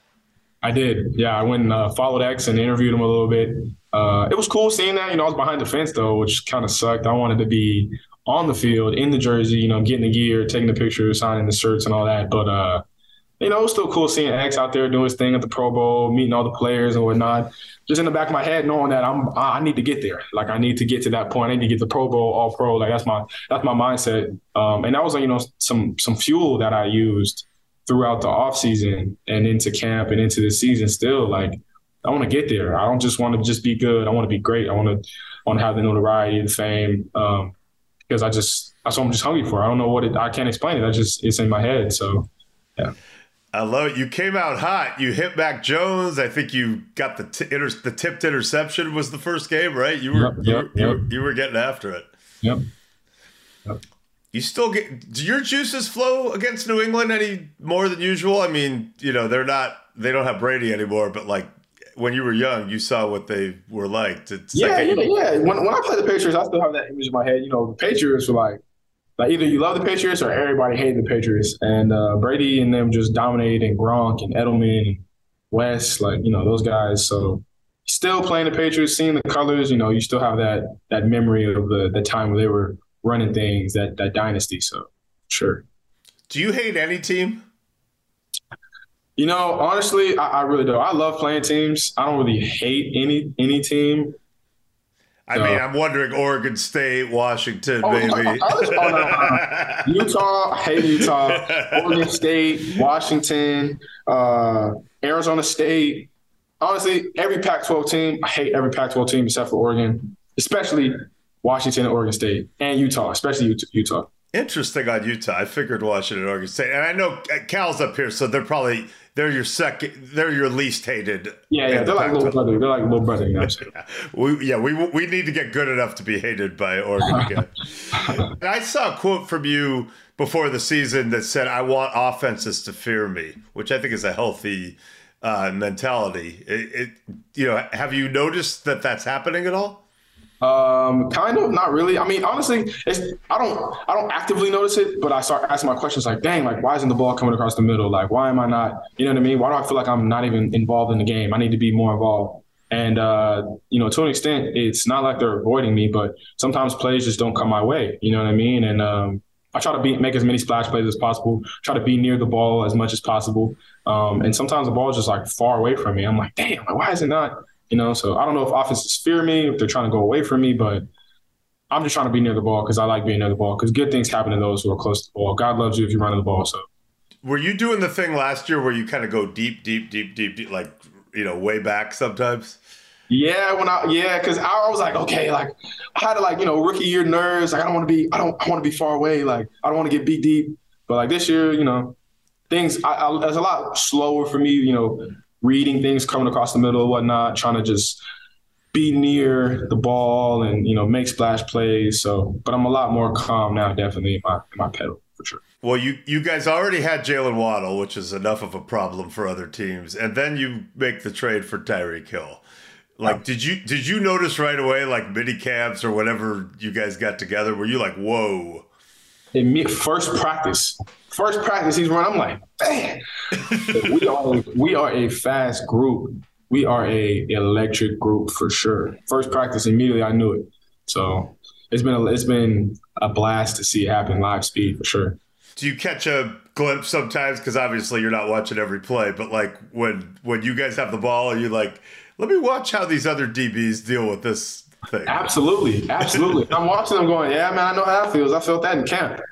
I did. Yeah, I went and uh, followed X and interviewed him a little bit. Uh, it was cool seeing that. You know, I was behind the fence, though, which kind of sucked. I wanted to be on the field, in the jersey, you know, getting the gear, taking the pictures, signing the shirts and all that. But, uh, you know, it was still cool seeing X out there doing his thing at the Pro Bowl, meeting all the players and whatnot. Just in the back of my head, knowing that I'm, I need to get there. Like, I need to get to that point. I need to get the Pro Bowl, all pro. Like, that's my that's my mindset. Um, and that was, you know, some some fuel that I used throughout the offseason and into camp and into the season still. Like, I want to get there. I don't just want to just be good. I want to be great. I want to I want to have the notoriety and fame um, because I just – that's what I'm just hungry for. I don't know what it – I can't explain it. I just – it's in my head. So, yeah. I love it. You came out hot. You hit Mac Jones. I think you got the t- inter- the tipped interception was the first game, right? You were, yep, yep, you, were yep. you were getting after it. Yep. yep. You still get, do your juices flow against New England any more than usual? I mean, you know, they're not, they don't have Brady anymore, but like when you were young, you saw what they were like. To, to yeah, yeah, yeah. When, when I play the Patriots, I still have that image in my head. You know, the Patriots were like, like either you love the Patriots or everybody hated the Patriots. And uh, Brady and them just dominated, and Gronk and Edelman and West, like, you know, those guys. So still playing the Patriots, seeing the colors, you know, you still have that that memory of the, the time where they were running things, that that dynasty. So sure. Do you hate any team? You know, honestly, I, I really do. I love playing teams. I don't really hate any any team. I so, mean, I'm wondering Oregon State, Washington, oh, maybe. Oh, oh, no, no. Utah, I hate Utah. Oregon State, Washington, uh, Arizona State. Honestly, every Pac twelve team, I hate every Pac twelve team except for Oregon, especially Washington and Oregon State, and Utah, especially Utah. Interesting on Utah. I figured Washington and Oregon State. And I know Cal's up here, so they're probably – they're your second – they're your least hated. Yeah, yeah, they're the like little brother. They're like little brother, you know what I'm saying? we, yeah, we we need to get good enough to be hated by Oregon again. And I saw a quote from you before the season that said, I want offenses to fear me, which I think is a healthy uh, mentality. It, it, you know, have you noticed that that's happening at all? Um, kind of, not really. I mean, honestly, it's, I don't, I don't actively notice it, but I start asking my questions like, dang, like, why isn't the ball coming across the middle? Like, why am I not, you know what I mean? Why do I feel like I'm not even involved in the game? I need to be more involved. And, uh, you know, to an extent, it's not like they're avoiding me, but sometimes plays just don't come my way. You know what I mean? And, um, I try to be, make as many splash plays as possible, try to be near the ball as much as possible. Um, and sometimes the ball is just like far away from me. I'm like, damn, like, why is it not? You know, so I don't know if offenses fear me, if they're trying to go away from me, but I'm just trying to be near the ball because I like being near the ball because good things happen to those who are close to the ball. God loves you if you're running the ball. So, were you doing the thing last year where you kind of go deep, deep, deep, deep, deep, like, you know, way back sometimes? Yeah, when I yeah, because I was like, okay, like I had to like, you know, rookie year nerves. Like I don't want to be, I don't, I want to be far away. Like I don't want to get beat deep. But like this year, you know, things, I, I, it's a lot slower for me, you know, reading things coming across the middle and whatnot, trying to just be near the ball and, you know, make splash plays. So, but I'm a lot more calm now, definitely in my, in my pedal for sure. Well, you, you guys already had Jalen Waddle, which is enough of a problem for other teams. And then you make the trade for Tyreek Hill. Like, yeah. did you, did you notice right away, like mini camps or whatever you guys got together, were you like, whoa? In first practice, first practice he's running. I'm like, man, we are we are a fast group. We are a electric group for sure. First practice, immediately I knew it. So it's been a, it's been a blast to see it happen live speed for sure. Do you catch a glimpse sometimes? Because obviously you're not watching every play, but like when when you guys have the ball, are you like, let me watch how these other D Bs deal with this thing? Absolutely, absolutely. I'm watching them going, yeah, man, I know how that feels. I felt that in camp.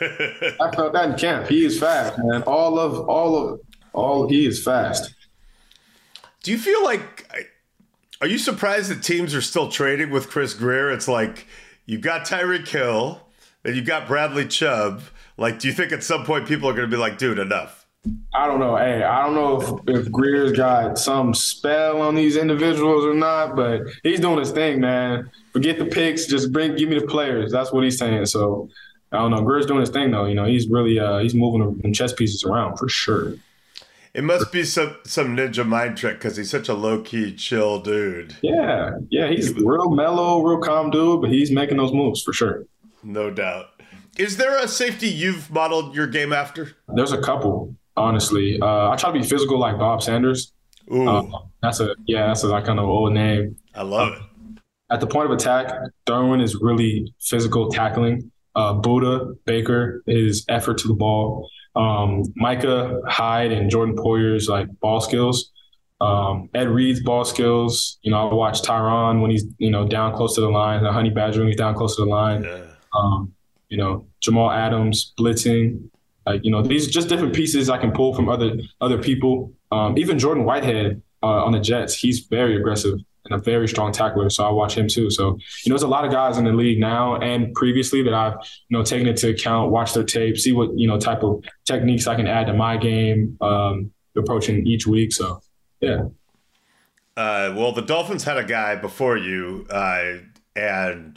I felt that in camp. He is fast, man. All of, all of, all. He is fast. Do you feel like? Are you surprised that teams are still trading with Chris Grier? It's like you got Tyreek Hill, then you got Bradley Chubb. Like, do you think at some point people are going to be like, dude, enough? I don't know. Hey, I don't know if, if Greer's got some spell on these individuals or not, but he's doing his thing, man. Forget the picks, just bring, give me the players. That's what he's saying. So I don't know. Greer's doing his thing though. You know, he's really uh, he's moving them chess pieces around for sure. It must be some some ninja mind trick because he's such a low key, chill dude. Yeah, yeah, he's real mellow, real calm dude, but he's making those moves for sure. No doubt. Is there a safety you've modeled your game after? There's a couple. Honestly, uh, I try to be physical like Bob Sanders. Ooh, uh, that's a yeah, that's a like kind of old name. I love it. At the point of attack, Derwin is really physical tackling. Uh, Buddha Baker is effort to the ball. Um, Micah Hyde and Jordan Poyer's like ball skills. Um, Ed Reed's ball skills. You know, I watch Tyron when he's you know down close to the line. The Honey Badger when he's down close to the line. Yeah. Um, you know, Jamal Adams blitzing. Like, you know, these are just different pieces I can pull from other other people. Um, even Jordan Whitehead uh, on the Jets, he's very aggressive and a very strong tackler. So I watch him too. So, you know, there's a lot of guys in the league now and previously that I've, you know, taken into account, watch their tape, see what, you know, type of techniques I can add to my game um, approaching each week. So, yeah. Uh, well, the Dolphins had a guy before you uh, and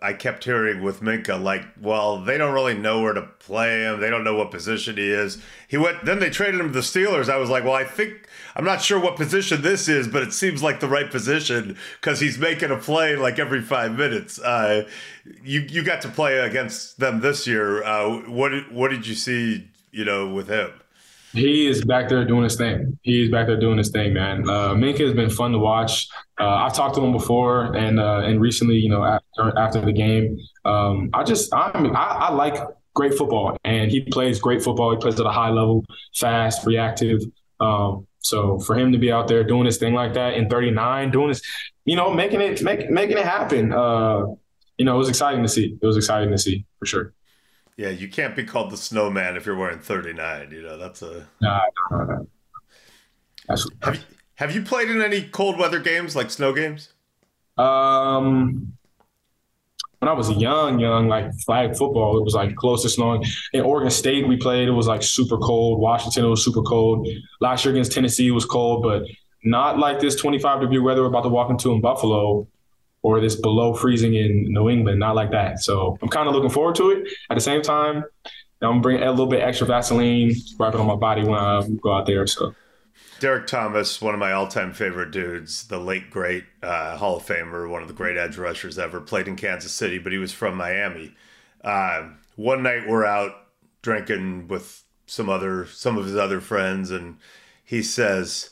I kept hearing with Minkah, like, well, they don't really know where to play him. They don't know what position he is. He went, then they traded him to the Steelers. I was like, well, I think, I'm not sure what position this is, but it seems like the right position because he's making a play like every five minutes. Uh, you you got to play against them this year. Uh, what what did you see, you know, with him? He is back there doing his thing. He's back there doing his thing, man. Uh, Minkah has been fun to watch. Uh, I've talked to him before, and uh, and recently, you know, after after the game, um, I just I'm, I, I like great football, and he plays great football. He plays at a high level, fast, reactive. Um, so for him to be out there doing his thing like that in thirty-nine, doing his, you know, making it make, making it happen, uh, you know, it was exciting to see. It was exciting to see for sure. Yeah, you can't be called the snowman if you're wearing thirty-nine. You know, that's a. Nah, nah, nah. That's, have you have you played in any cold weather games like snow games? Um, when I was young, young, like flag football, it was like close to snowing. In Oregon State, we played. It was like super cold. Washington, it was super cold. Last year against Tennessee, it was cold, but not like this twenty-five degree weather we're about to walk into in Buffalo. Or this below freezing in New England, not like that. So I'm kind of looking forward to it. At the same time, I'm gonna bring a little bit extra Vaseline, wrap it on my body when I go out there. So, Derek Thomas, one of my all-time favorite dudes, the late great uh, Hall of Famer, one of the great edge rushers ever, played in Kansas City, but he was from Miami. Uh, one night we're out drinking with some other some of his other friends, and he says,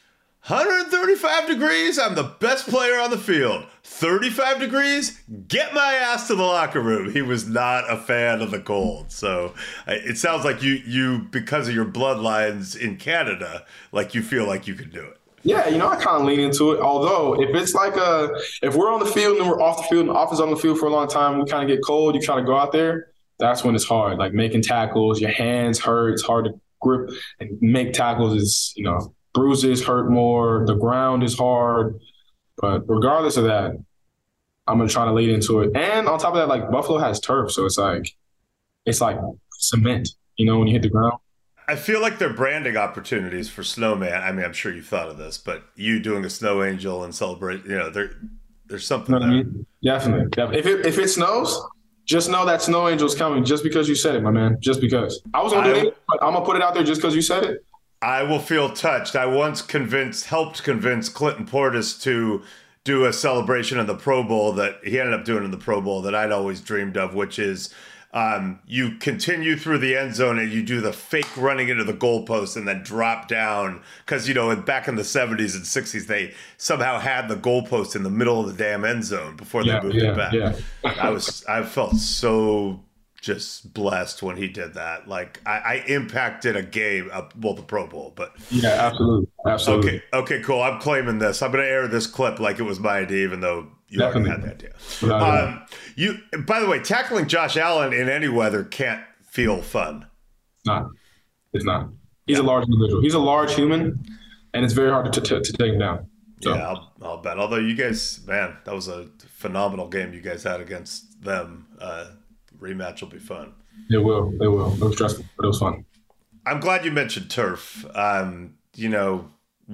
one hundred thirty-five degrees, I'm the best player on the field. thirty-five degrees, get my ass to the locker room. He was not a fan of the cold. So uh, it sounds like you, you, because of your bloodlines in Canada, like you feel like you can do it. Yeah, you know, I kind of lean into it. Although if it's like a, if we're on the field and we're off the field and the offense on the field for a long time, we kind of get cold, you try to go out there, that's when it's hard. Like making tackles, your hands hurt, it's hard to grip and make tackles is, you know, bruises hurt more. The ground is hard. But regardless of that, I'm going to try to lead into it. And on top of that, like Buffalo has turf. So it's like, it's like cement, you know, when you hit the ground. I feel like they're branding opportunities for Snowman. I mean, I'm sure you've thought of this, but you doing a snow angel and celebrate, you know, there, there's something you know there. I mean? Definitely. definitely. If it, if it snows, just know that snow angel's coming just because you said it, my man. Just because. I was going to do it, but I'm going to put it out there just because you said it. I will feel touched. I once convinced, helped convince Clinton Portis to do a celebration in the Pro Bowl that he ended up doing in the Pro Bowl that I'd always dreamed of, which is um, you continue through the end zone and you do the fake running into the goalpost and then drop down. Because, you know, back in the seventies and sixties, they somehow had the goalpost in the middle of the damn end zone before they yeah, moved yeah, it back. Yeah. I was, I felt so just blessed when he did that. Like I, I impacted a game, uh, well, the Pro Bowl, but yeah, absolutely, absolutely. Okay, okay, cool. I'm claiming this. I'm going to air this clip like it was my idea, even though you Definitely. already had the idea. Um, you, by the way, tackling Josh Allen in any weather can't feel fun. It's not. It's not. He's yeah. a large individual. He's a large human, and it's very hard to to, to take him down. So. Yeah, I'll, I'll bet. Although you guys, man, that was a phenomenal game you guys had against them. Uh, Rematch will be fun. It will. It will. It was stressful, but it was fun. I'm glad you mentioned turf. Um, you know,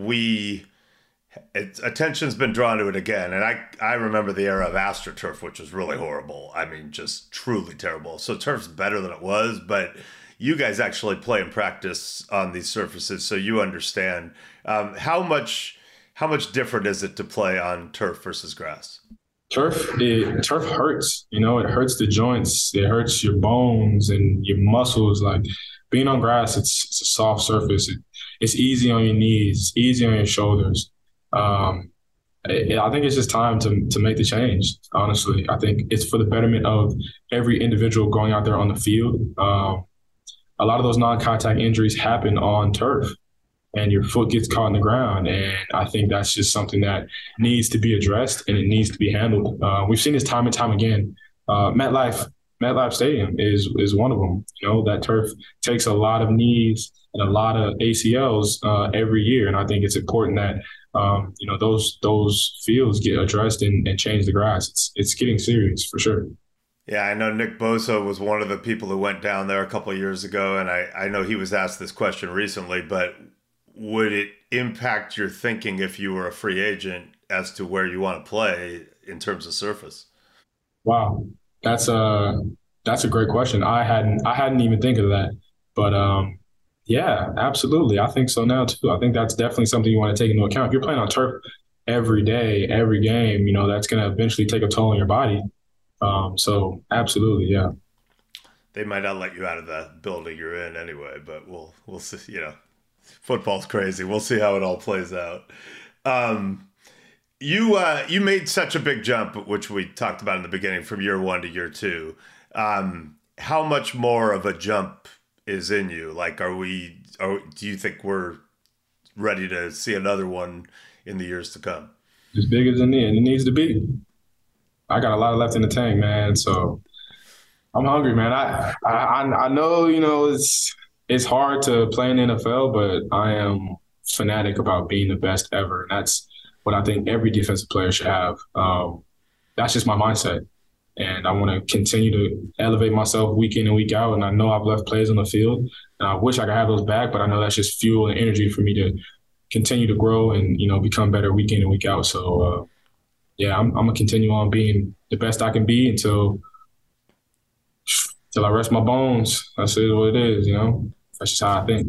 we it, attention's been drawn to it again, and I I remember the era of AstroTurf, which was really horrible. I mean, just truly terrible. So turf's better than it was, but you guys actually play and practice on these surfaces, so you understand um, how much how much different is it to play on turf versus grass. Turf, it, turf hurts, you know, it hurts the joints, it hurts your bones and your muscles. Like being on grass, it's, it's a soft surface. It, it's easy on your knees, it's easy on your shoulders. Um, it, I think it's just time to to make the change, honestly. I think it's for the betterment of every individual going out there on the field. Um, a lot of those non-contact injuries happen on turf. And your foot gets caught in the ground. And I think that's just something that needs to be addressed and it needs to be handled. Uh, we've seen this time and time again. Uh, MetLife, MetLife Stadium is is one of them. You know, that turf takes a lot of knees and a lot of A C Ls uh, every year. And I think it's important that, um, you know, those those fields get addressed and, and change the grass. It's, it's getting serious for sure. Yeah, I know Nick Bosa was one of the people who went down there a couple of years ago. And I, I know he was asked this question recently, but would it impact your thinking if you were a free agent as to where you want to play in terms of surface? Wow, that's a that's a great question. I hadn't I hadn't even think of that, but um, yeah, absolutely. I think so now too. I think that's definitely something you want to take into account. If you're playing on turf every day, every game, you know that's going to eventually take a toll on your body. Um, so absolutely, yeah. They might not let you out of the building you're in anyway, but we'll we'll see. You know, football's crazy. We'll see how it all plays out. Um, You uh, you made such a big jump, which we talked about in the beginning, from year one to year two. Um, how much more of a jump is in you? Like, are we? Are, do you think we're ready to see another one in the years to come? As big as it needs, it needs to be. I got a lot left in the tank, man. So I'm hungry, man. I I I know you know it's it's hard to play in the N F L, but I am fanatic about being the best ever, and that's what I think every defensive player should have. Um, that's just my mindset. And I want to continue to elevate myself week in and week out. And I know I've left plays on the field, and I wish I could have those back, but I know that's just fuel and energy for me to continue to grow and, you know, become better week in and week out. So, uh, yeah, I'm, I'm going to continue on being the best I can be until, until I rest my bones. That's it, what it is, you know. That's just how I think.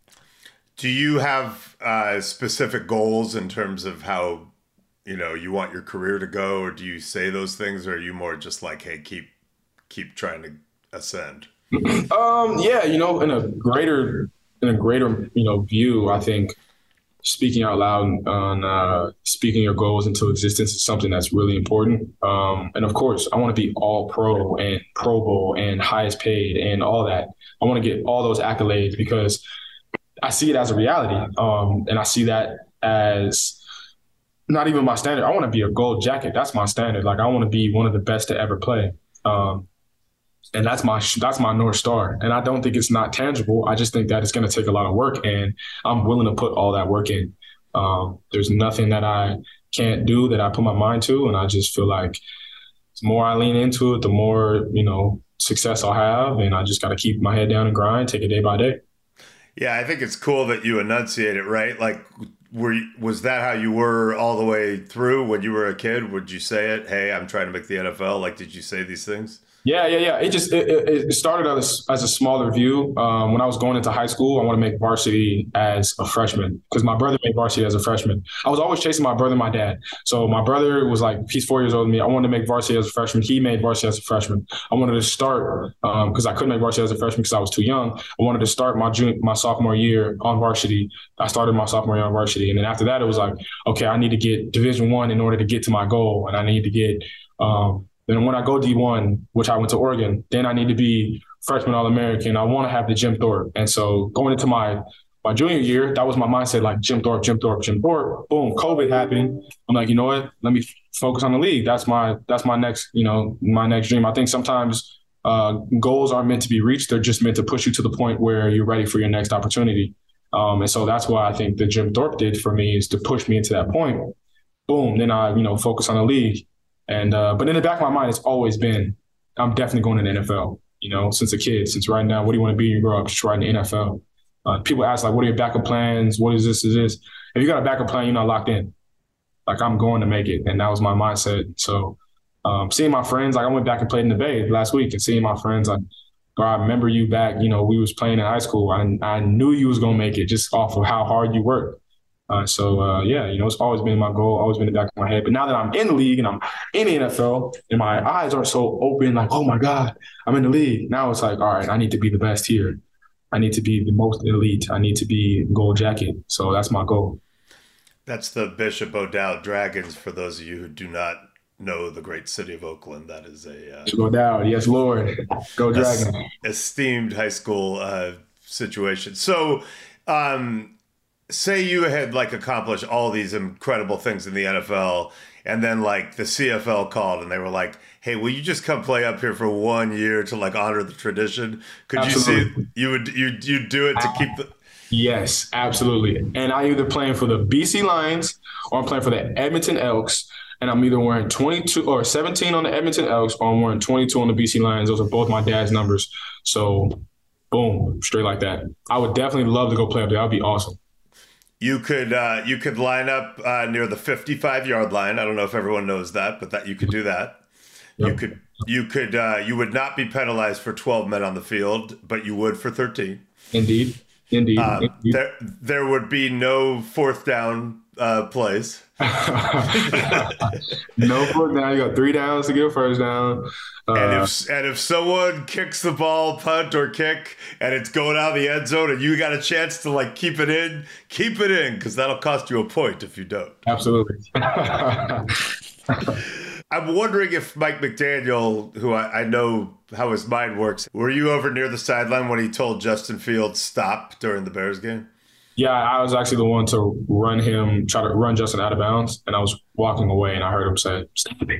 Do you have uh, specific goals in terms of how, you know, you want your career to go, or do you say those things, or are you more just like, hey, keep keep trying to ascend? um, yeah, you know, in a greater in a greater you know view, I think speaking out loud on uh, speaking your goals into existence is something that's really important. Um, and of course, I want to be all pro and Pro Bowl and highest paid and all that. I want to get all those accolades because I see it as a reality. Um, and I see that as not even my standard. I want to be a gold jacket. That's my standard. Like, I want to be one of the best to ever play. Um, and that's my, that's my North Star. And I don't think it's not tangible. I just think that it's going to take a lot of work, and I'm willing to put all that work in. Um, there's nothing that I can't do that I put my mind to. And I just feel like the more I lean into it, the more, you know, success I'll have. And I just got to keep my head down and grind, take it day by day. Yeah, I think it's cool that you enunciate it, right? Like, were you, was that how you were all the way through when you were a kid? Would you say it? Hey, I'm trying to make the N F L. Like, did you say these things? Yeah, yeah, yeah. It just it, it started as, as a smaller view. Um, when I was going into high school, I want to make varsity as a freshman because my brother made varsity as a freshman. I was always chasing my brother and my dad. So my brother was like, he's four years older than me. I wanted to make varsity as a freshman. He made varsity as a freshman. I wanted to start because um, I couldn't make varsity as a freshman because I was too young. I wanted to start my junior, my sophomore year on varsity. I started my sophomore year on varsity, and then after that, it was like, okay, I need to get Division One in order to get to my goal, and I need to get. Um, Then when I go D one, which I went to Oregon, then I need to be freshman All-American. I want to have the Jim Thorpe. And so going into my my junior year, that was my mindset, like Jim Thorpe, Jim Thorpe, Jim Thorpe. Boom, COVID happened. I'm like, you know what? Let me focus on the league. That's my that's my next, you know, my next dream. I think sometimes uh, goals aren't meant to be reached. They're just meant to push you to the point where you're ready for your next opportunity. Um, and so that's why I think the Jim Thorpe did for me is to push me into that point. Boom, then I, you know, focus on the league. And uh, but in the back of my mind, it's always been, I'm definitely going to the N F L. You know, since a kid, since right now, what do you want to be when you grow up? Just right in the N F L. Uh, people ask like, what are your backup plans? What is this? Is this? If you got a backup plan, you're not locked in. Like, I'm going to make it, and that was my mindset. So um, seeing my friends, like I went back and played in the Bay last week, and seeing my friends, like, I remember you back. You know, we was playing in high school. I I knew you was gonna make it just off of how hard you worked. Uh, so, uh, yeah, you know, it's always been my goal, always been in the back of my head. But now that I'm in the league and I'm in the N F L and my eyes aren't so open, like, oh, my God, I'm in the league. Now it's like, all right, I need to be the best here. I need to be the most elite. I need to be gold jacket. So that's my goal. That's the Bishop O'Dowd Dragons, for those of you who do not know the great city of Oakland. That is a uh, Go down. Yes, Lord. Go Dragons. Esteemed high school uh, situation. So, um, say you had like accomplished all these incredible things in the N F L, and then like the C F L called and they were like, hey, will you just come play up here for one year to like honor the tradition? Could absolutely. you see you would you you do it to keep the Yes, absolutely. And I'm either playing for the B C Lions or I'm playing for the Edmonton Elks, and I'm either wearing twenty-two or seventeen on the Edmonton Elks or I'm wearing twenty-two on the B C Lions. Those are both my dad's numbers. So boom, straight like that. I would definitely love to go play up there. That would be awesome. You could uh, you could line up uh, near the fifty-five yard line. I don't know if everyone knows that, but that you could do that. You could you could uh, you would not be penalized for twelve men on the field, but you would for thirteen. Indeed, indeed. Um, indeed. There there would be no fourth down uh, plays. No fourth down. You got three downs to get a first down. Uh, and if and if someone kicks the ball, punt or kick, and it's going out of the end zone, and you got a chance to like keep it in, keep it in, because that'll cost you a point if you don't. Absolutely. I'm wondering if Mike McDaniel, who I, I know how his mind works, were you over near the sideline when he told Justin Fields stop during the Bears game? Yeah, I was actually the one to run him, try to run Justin out of bounds, and I was walking away, and I heard him say, "Stop it."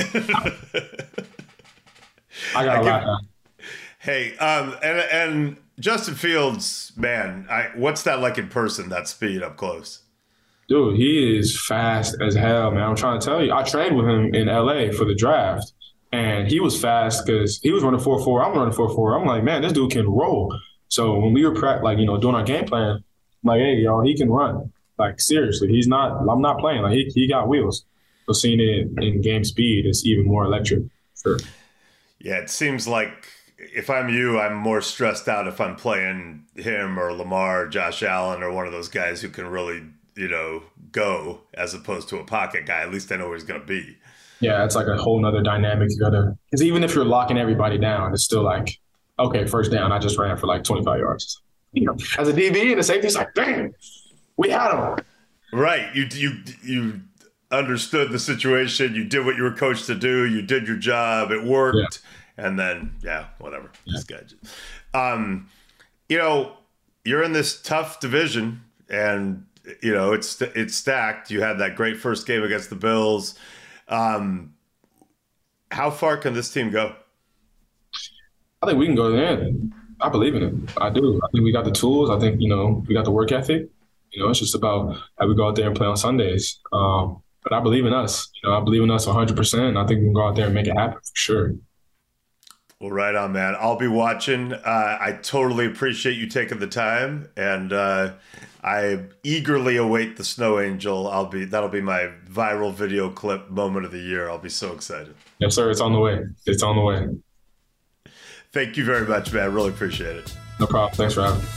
I got a lot done. Hey, um, and and Justin Fields, man, I, what's that like in person? That speed up close, dude. He is fast as hell, man. I'm trying to tell you. I trained with him in L A for the draft, and he was fast because he was running four four. I'm running four four. I'm like, man, this dude can roll. So when we were pra- like, you know, doing our game plan, I'm like, hey, y'all, he can run. Like, seriously, he's not. I'm not playing. Like, he he got wheels. So seeing it in game speed is even more electric. Sure. Yeah, it seems like if I'm you, I'm more stressed out if I'm playing him or Lamar, or Josh Allen, or one of those guys who can really, you know, go as opposed to a pocket guy. At least I know where he's going to be. Yeah, it's like a whole nother dynamic. You gotta, because even if you're locking everybody down, it's still like, okay, first down, I just ran for like twenty-five yards. You know, as a D B and a safety, it's like, dang, we had him. Right. You you you understood the situation. You did what you were coached to do. You did your job. It worked. Yeah. And then, yeah, whatever. Yeah. This guy just, um, you know, you're in this tough division, and you know it's it's stacked. You had that great first game against the Bills. Um, how far can this team go? I think we can go there. I believe in it. I do. I think we got the tools. I think, you know, we got the work ethic. You know, it's just about how we go out there and play on Sundays. Um, but I believe in us. You know, I believe in us one hundred percent. And I think we can go out there and make it happen for sure. Well, right on, man. I'll be watching. Uh, I totally appreciate you taking the time, and uh, I eagerly await the Snow Angel. I'll be that'll be my viral video clip moment of the year. I'll be so excited. Yes, sir. It's on the way. It's on the way. Thank you very much, man. Really appreciate it. No problem. Thanks for having me.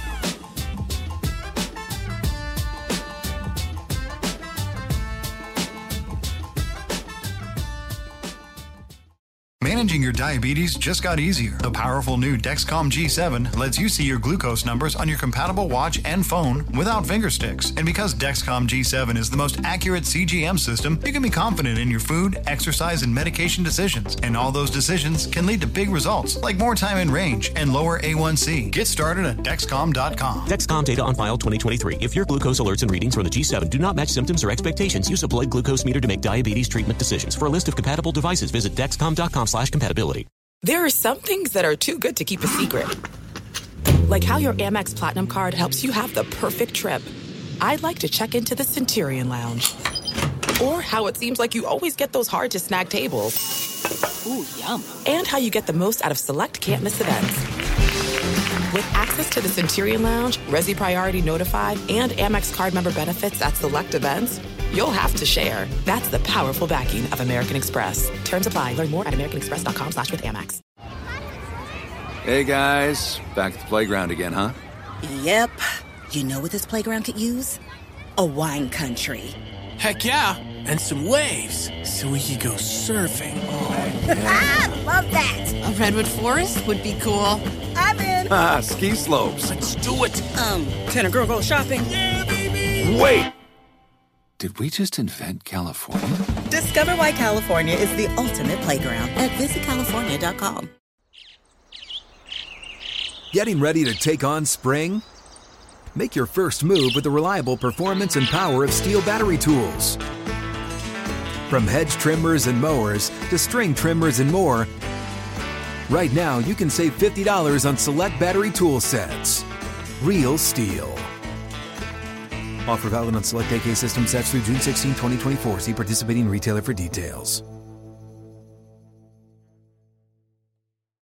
Managing your diabetes just got easier. The powerful new Dexcom G seven lets you see your glucose numbers on your compatible watch and phone without finger sticks. And because Dexcom G seven is the most accurate C G M system, you can be confident in your food, exercise, and medication decisions. And all those decisions can lead to big results, like more time in range and lower A one C. Get started at Dexcom dot com. Dexcom data on file twenty twenty-three. If your glucose alerts and readings from the G seven do not match symptoms or expectations, use a blood glucose meter to make diabetes treatment decisions. For a list of compatible devices, visit Dexcom dot com slash compatibility. There are some things that are too good to keep a secret. Like how your Amex Platinum card helps you have the perfect trip. I'd like to check into the Centurion Lounge. Or how it seems like you always get those hard-to-snag tables. Ooh, yum. And how you get the most out of select can't-miss events. With access to the Centurion Lounge, Resi Priority Notified, and Amex card member benefits at select events, you'll have to share. That's the powerful backing of American Express. Terms apply. Learn more at americanexpress.com slash with Amex. Hey, guys. Back at the playground again, huh? Yep. You know what this playground could use? A wine country. Heck yeah. And some waves so we could go surfing. Oh, yeah. Ah, love that. A redwood forest would be cool. I'm in. Ah, ski slopes. Let's do it. Um, can a girl go shopping? Yeah, baby. Wait. Did we just invent California? Discover why California is the ultimate playground at visit california dot com. Getting ready to take on spring? Make your first move with the reliable performance and power of Steel battery tools. From hedge trimmers and mowers to string trimmers and more, right now you can save fifty dollars on select battery tool sets. Real Steel. Offer valid on select A K system sets through June sixteenth, twenty twenty-four. See participating retailer for details.